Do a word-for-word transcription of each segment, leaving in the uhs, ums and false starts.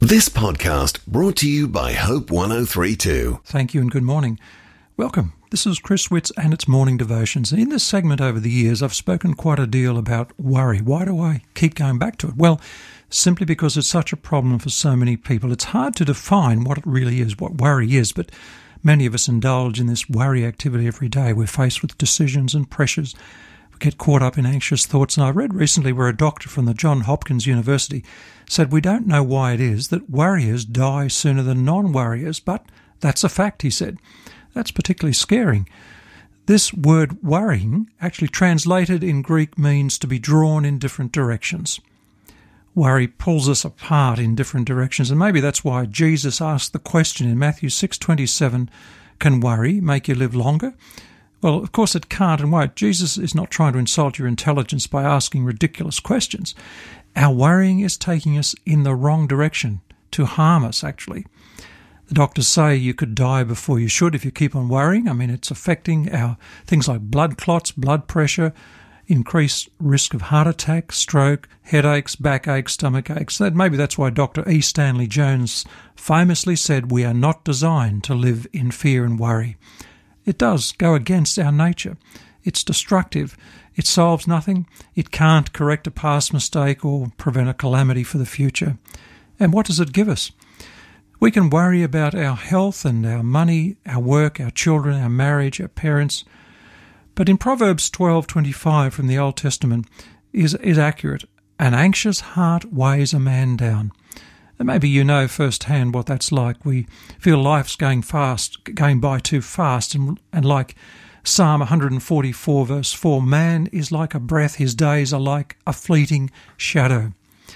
This podcast brought to you by Hope one oh three two. Thank you and good morning. Welcome. This is Chris Witts and it's Morning Devotions. In this segment over the years, I've spoken quite a deal about worry. Why do I keep going back to it? Well, simply because it's such a problem for so many people. It's hard to define what it really is, what worry is, but many of us indulge in this worry activity every day. We're faced with decisions and pressures. We get caught up in anxious thoughts. And I read recently where a doctor from the Johns Hopkins University said we don't know why it is that worriers die sooner than non-worriers, but that's a fact, he said. That's particularly scaring. This word worrying, actually translated in Greek, means to be drawn in different directions. Worry pulls us apart in different directions, and maybe that's why Jesus asked the question in Matthew six twenty-seven, can worry make you live longer? Well, of course it can't and won't. Jesus is not trying to insult your intelligence by asking ridiculous questions. Our worrying is taking us in the wrong direction, to harm us, actually. The doctors say you could die before you should if you keep on worrying. I mean, it's affecting our things like blood clots, blood pressure, increased risk of heart attack, stroke, headaches, backaches, stomach aches. That, maybe that's why Doctor E. Stanley Jones famously said we are not designed to live in fear and worry. It does go against our nature. It's destructive. It solves nothing. It can't correct a past mistake or prevent a calamity for the future. And what does it give us? We can worry about our health and our money, our work, our children, our marriage, our parents. But in Proverbs twelve twenty-five from the Old Testament is, is accurate. An anxious heart weighs a man down. And maybe you know firsthand what that's like. We feel life's going fast, going by too fast, and, and like Psalm one forty-four verse four, man is like a breath, his days are like a fleeting shadow.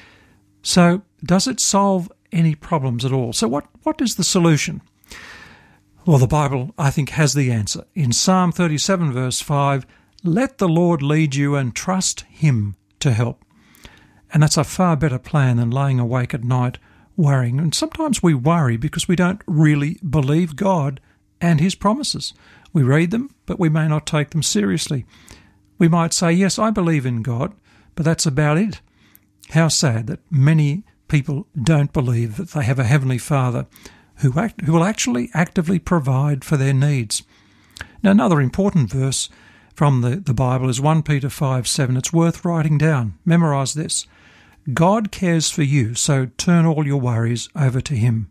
So does it solve any problems at all? So what, what is the solution? Well, the Bible, I think, has the answer. In Psalm thirty-seven verse five, let the Lord lead you and trust him to help. And that's a far better plan than laying awake at night worrying. And sometimes we worry because we don't really believe God and his promises. We read them, but we may not take them seriously. We might say, yes, I believe in God, but that's about it. How sad that many people don't believe that they have a Heavenly Father who, act, who will actually actively provide for their needs. Now, another important verse from the, the Bible is First Peter five seven. It's worth writing down. Memorize this. God cares for you, so turn all your worries over to him.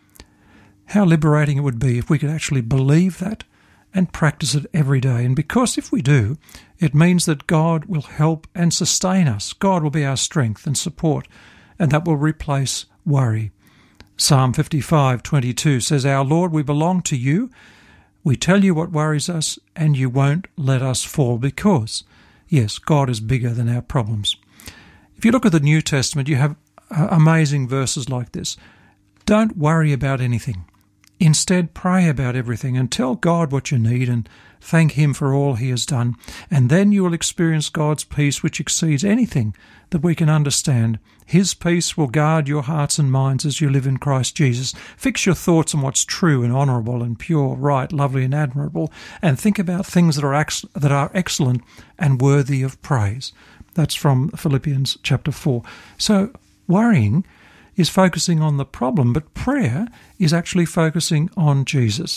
How liberating it would be if we could actually believe that and practice it every day. And because if we do, it means that God will help and sustain us. God will be our strength and support, and that will replace worry. Psalm fifty-five twenty-two says, our Lord, we belong to you. We tell you what worries us, and you won't let us fall because, yes, God is bigger than our problems. If you look at the New Testament, you have amazing verses like this. Don't worry about anything. Instead, pray about everything and tell God what you need and thank him for all he has done. And then you will experience God's peace, which exceeds anything that we can understand. His peace will guard your hearts and minds as you live in Christ Jesus. Fix your thoughts on what's true and honourable and pure, right, lovely and admirable, and think about things that are ex- that are excellent and worthy of praise. That's from Philippians chapter four. So worrying is focusing on the problem, but prayer is actually focusing on Jesus.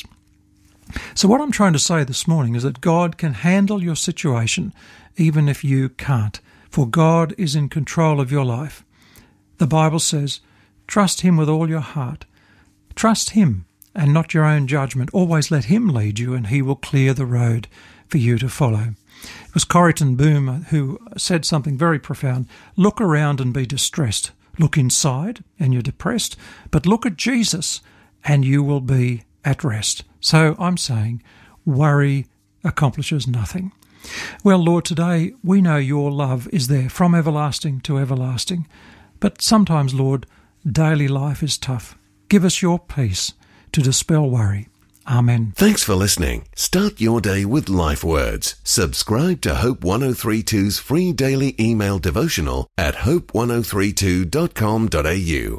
So what I'm trying to say this morning is that God can handle your situation even if you can't, for God is in control of your life. The Bible says, trust him with all your heart. Trust him and not your own judgment. Always let him lead you and he will clear the road for you to follow. It was Corrie ten Boom who said something very profound. Look around and be distressed. Look inside and you're depressed, but look at Jesus and you will be at rest. So I'm saying worry accomplishes nothing. Well, Lord, today we know your love is there from everlasting to everlasting. But sometimes, Lord, daily life is tough. Give us your peace to dispel worry. Amen. Thanks for listening. Start your day with Life Words. Subscribe to Hope one oh three two's free daily email devotional at hope one oh three two dot com dot a u.